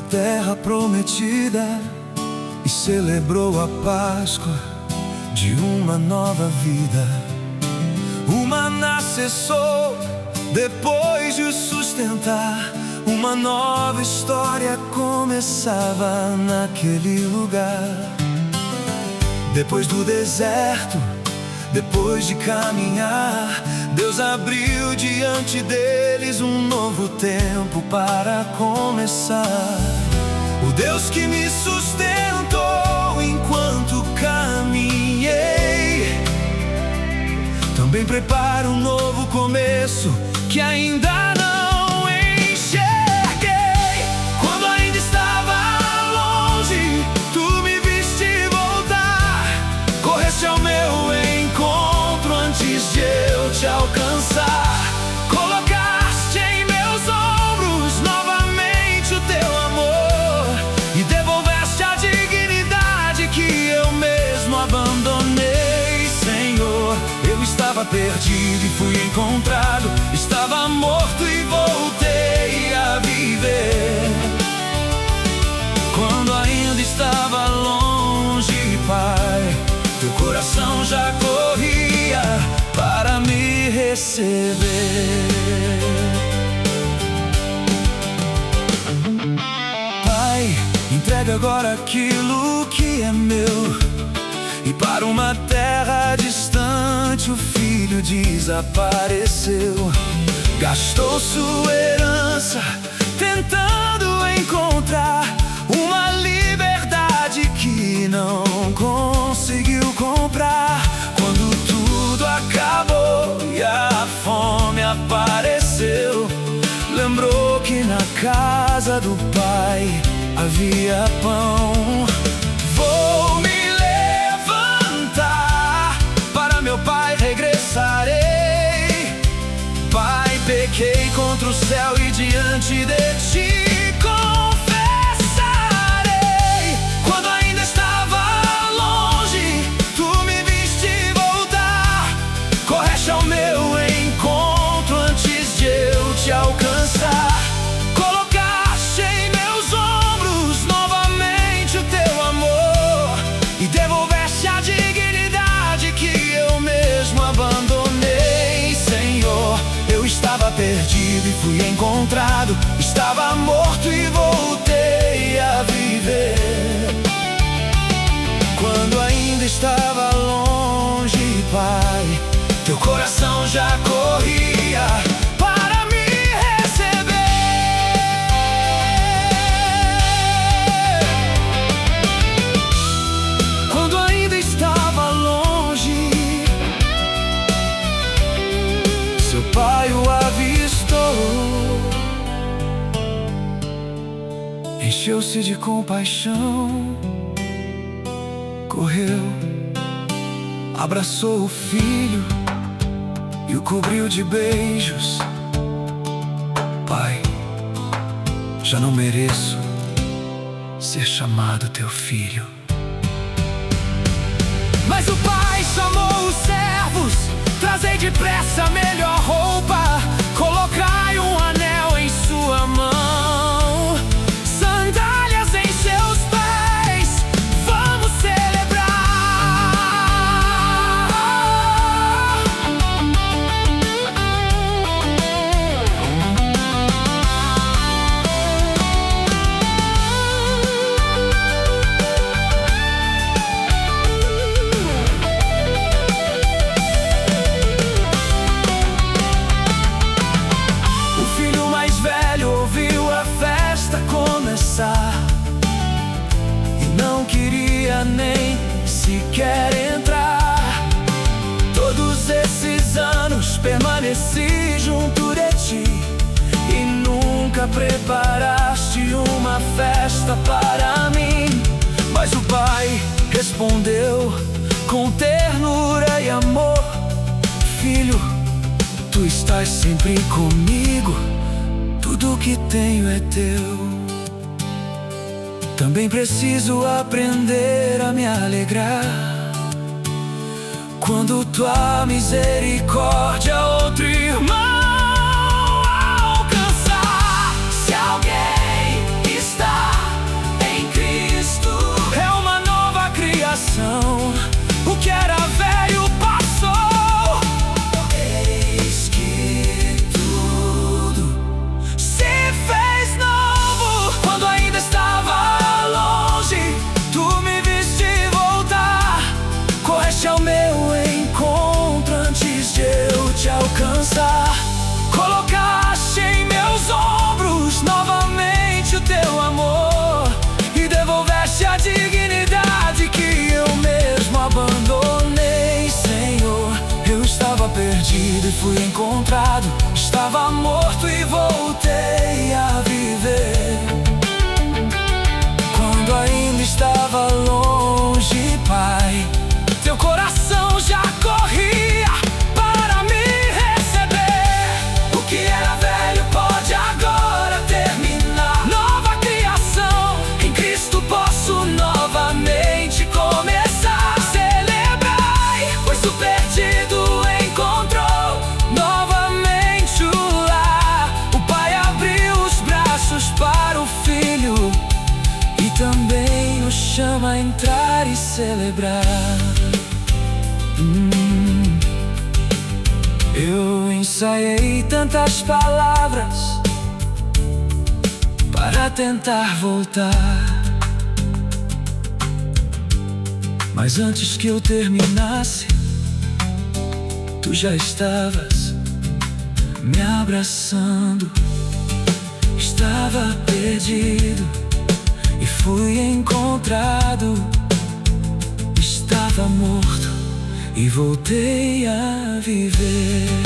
terra prometida e celebrou a Páscoa de uma nova vida. O maná cessou depois de o sustentar. Uma nova história começava naquele lugar. Depois do deserto, depois de caminhar, Deus abriu diante deles um novo tempo para começar. O Deus que me sustentou enquanto caminhei também prepara um novo começo que ainda não enxerguei. Quando ainda estava longe, tu me viste voltar. Correste ao meu encontro antes de eu te alcançar. Colocaste em meus ombros novamente o teu amor e devolveste a dignidade que eu mesmo abandonei, Senhor. Eu estava perdido e fui encontrado, estava morto e voltei a viver. Quando ainda estava longe, Pai, teu coração já corria para me receber. Pai, entrega agora aquilo que é meu, e para uma terra distante o filho desapareceu. Gastou sua herança tentando encontrar uma liberdade que não conseguiu comprar. Quando tudo acabou e a fome apareceu, lembrou que na casa do Pai havia pão. Vou me levantar, para meu Pai regressarei. Pai, pequei contra o céu e diante de ti confessarei. Quando ainda estava longe, tu me viste voltar. Correste ao meu encontro antes de eu te alcançar. Colocaste em meus ombros novamente o teu amor e devolveste a dignidade que eu mesmo abandonei, Senhor. Eu estava perdido e fui encontrado, estava morto e voltei a viver. Quando ainda estava longe, Pai, teu coração já corria para me receber. Quando ainda estava longe, seu Pai o avistou, encheu-se de compaixão, correu, abraçou o filho e o cobriu de beijos. Pai, já não mereço ser chamado teu filho. Mas o Pai chamou os servos: trazei depressa a melhor roupa, colocai um anel em sua mão, sandálias em seus pés, vamos celebrar. E não queria nem sequer entrar. Todos esses anos permaneci junto de ti e nunca preparaste uma festa para mim. Mas o Pai respondeu com ternura e amor: filho, tu estás sempre comigo, tudo que tenho é teu. Também preciso aprender a me alegrar quando tua misericórdia outro irmão alcançar. Se alguém está vieste ao meu encontro antes de eu te alcançar. Colocaste em meus ombros novamente o teu amor e devolveste a dignidade que eu mesmo abandonei, Senhor. Eu estava perdido e fui encontrado, estava morto e voltei a viver. Quando ainda estava longe, Pai, teu coração já corria para me receber. O que era velho pode agora terminar. Nova criação, em Cristo posso novamente começar. Celebrai, pois o perdido encontrou novamente o lar. O Pai abriu os braços para o Filho e também nos chama a entrar e celebrar. Eu ensaiei tantas palavras para tentar voltar, mas antes que eu terminasse, tu já estavas me abraçando. Estava perdido e fui encontrado. Estava morto e voltei a viver.